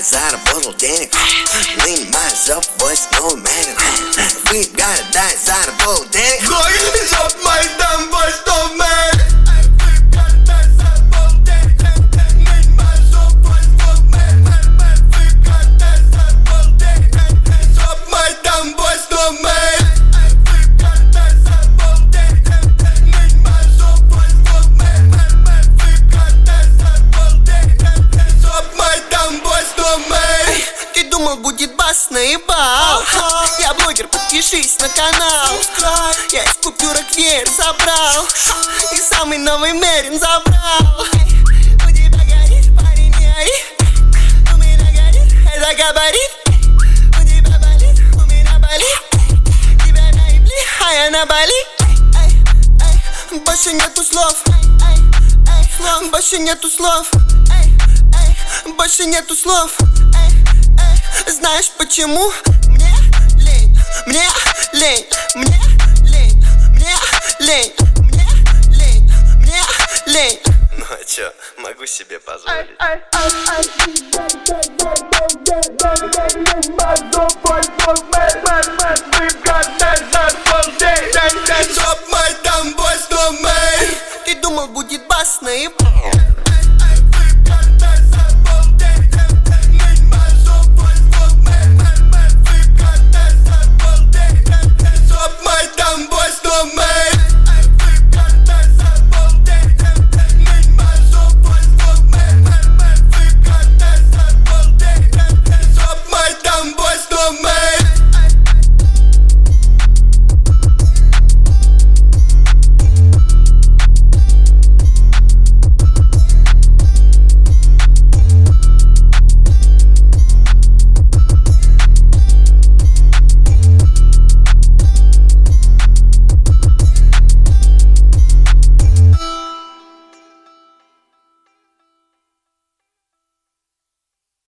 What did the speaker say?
заработал денег. Вынимай жоп, бой с новым мэрин. Вы города, заработал денег. Жоп мой дом, бой с новым мэрин. Будет бас, наебал. Я блогер, подпишись на канал. Я из купюрок веер забрал и самый новый Мерин забрал. У тебя горит, парень, не ори. У меня горит, это габарит. У тебя болит, у меня болит. Тебя наебли, а я на Бали. Больше нету слов. Больше нету слов. Больше нету слов. Знаешь почему? Мне лень, мне лень, мне лень, мне лень, мне лень, мне лень. Ну а чё, могу себе позволить. Жоп мой там, бой с новым. Ты думал будет бас, наебал.